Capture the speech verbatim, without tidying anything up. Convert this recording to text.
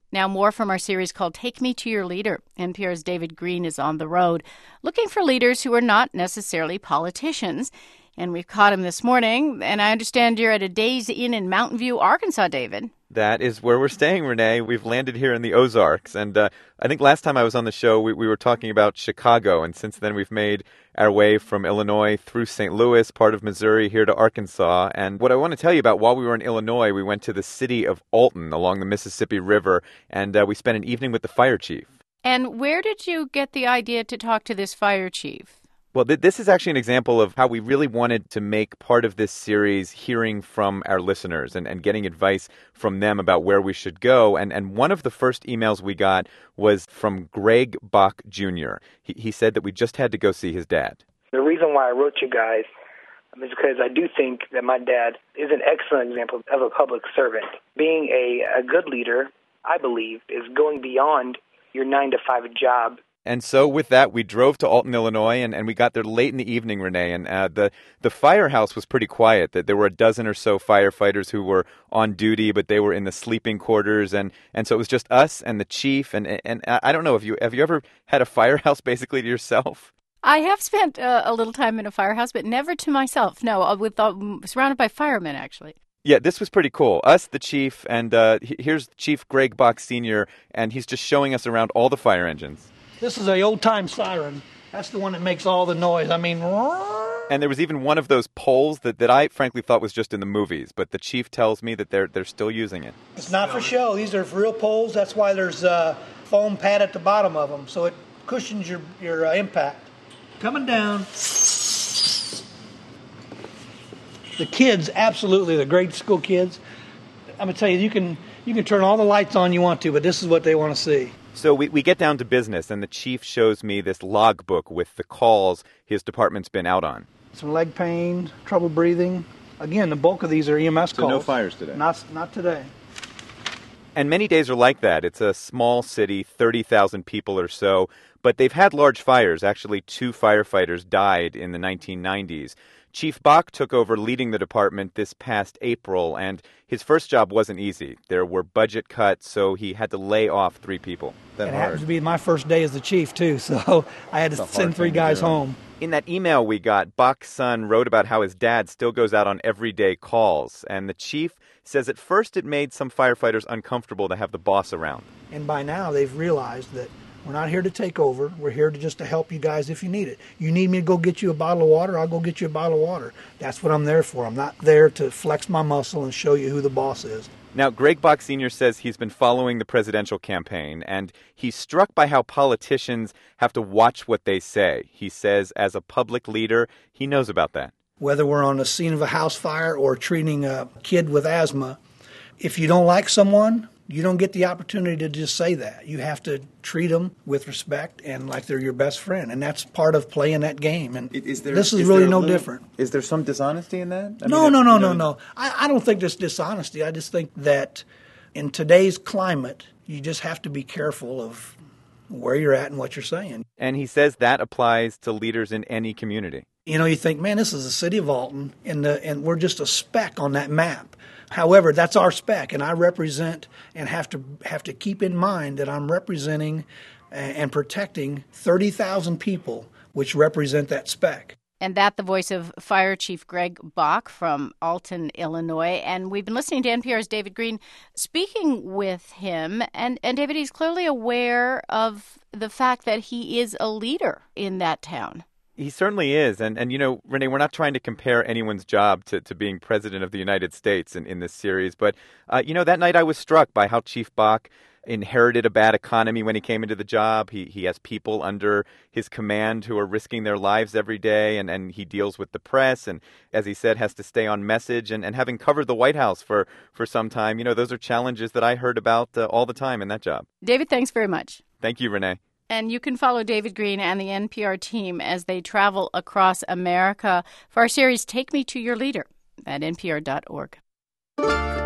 Now more from our series called Take Me to Your Leader. N P R's David Green is on the road looking for leaders who are not necessarily politicians. And we've caught him this morning. And I understand you're at a Days Inn in Mountain View, Arkansas, David. That is where we're staying, Renee. We've landed here in the Ozarks. And uh, I think last time I was on the show, we, we were talking about Chicago. And since then, we've made our way from Illinois through Saint Louis, part of Missouri, here to Arkansas. And what I want to tell you about, while we were in Illinois, we went to the city of Alton along the Mississippi River, and uh, we spent an evening with the fire chief. And where did you get the idea to talk to this fire chief? Well, th- this is actually an example of how we really wanted to make part of this series hearing from our listeners and, and getting advice from them about where we should go. And, and one of the first emails we got was from Greg Bach Junior He, he said that we just had to go see his dad. The reason why I wrote you guys is because I do think that my dad is an excellent example of a public servant. Being a, a good leader, I believe, is going beyond your nine to five job. And so with that, we drove to Alton, Illinois, and, and we got there late in the evening, Renee. And uh, the, the firehouse was pretty quiet. That there were a dozen or so firefighters who were on duty, but they were in the sleeping quarters. And, and so it was just us and the chief. And, and I don't know, have you, have you ever had a firehouse basically to yourself? I have spent uh, a little time in a firehouse, but never to myself. No, with uh, surrounded by firemen, actually. Yeah, this was pretty cool. Us, the chief, and uh, here's Chief Greg Bach Senior, and he's just showing us around all the fire engines. This is a old-time siren. That's the one that makes all the noise. I mean... And there was even one of those poles that, that I frankly thought was just in the movies, but the chief tells me that they're they're still using it. It's not for show. These are real poles. That's why there's a foam pad at the bottom of them, so it cushions your, your uh, impact. Coming down. The kids, absolutely, the grade school kids. I'm going to tell you, you can, you can turn all the lights on you want to, but this is what they want to see. So we, we get down to business, and the chief shows me this logbook with the calls his department's been out on. Some leg pain, trouble breathing. Again, the bulk of these are E M S so calls. So no fires today? Not, not today. And many days are like that. It's a small city, thirty thousand people or so, but they've had large fires. Actually, two firefighters died in the nineteen nineties. Chief Bach took over leading the department this past April, and his first job wasn't easy. There were budget cuts, so he had to lay off three people. That it hard. happens to be my first day as the chief, too, so I had to send three guys home. In that email we got, Bach's son wrote about how his dad still goes out on everyday calls, and the chief says at first it made some firefighters uncomfortable to have the boss around. And by now they've realized that we're not here to take over. We're here to just to help you guys if you need it. You need me to go get you a bottle of water, I'll go get you a bottle of water. That's what I'm there for. I'm not there to flex my muscle and show you who the boss is. Now, Greg Bach Senior says he's been following the presidential campaign, and he's struck by how politicians have to watch what they say. He says as a public leader, he knows about that. Whether we're on the scene of a house fire or treating a kid with asthma, if you don't like someone, you don't get the opportunity to just say that. You have to treat them with respect and like they're your best friend. And that's part of playing that game. And is there, this is, is really no little, different. Is there some dishonesty in that? I no, mean, no, no, no, no. I, I don't think there's dishonesty. I just think that in today's climate, you just have to be careful of where you're at and what you're saying. And he says that applies to leaders in any community. You know, you think, man, this is the city of Alton, and, the, and we're just a speck on that map. However, that's our speck, and I represent and have to have to keep in mind that I'm representing and protecting thirty thousand people, which represent that speck. And that the voice of Fire Chief Greg Bach from Alton, Illinois. And we've been listening to N P R's David Green speaking with him. And, and David, he's clearly aware of the fact that he is a leader in that town. He certainly is. And, and you know, Renee, we're not trying to compare anyone's job to, to being president of the United States in, in this series. But, uh, you know, that night I was struck by how Chief Bach inherited a bad economy when he came into the job. He he has people under his command who are risking their lives every day, and, and he deals with the press and, as he said, has to stay on message. And, and having covered the White House for, for some time, you know, those are challenges that I heard about uh, all the time in that job. David, thanks very much. Thank you, Renee. And you can follow David Green and the N P R team as they travel across America for our series Take Me to Your Leader at N P R dot org.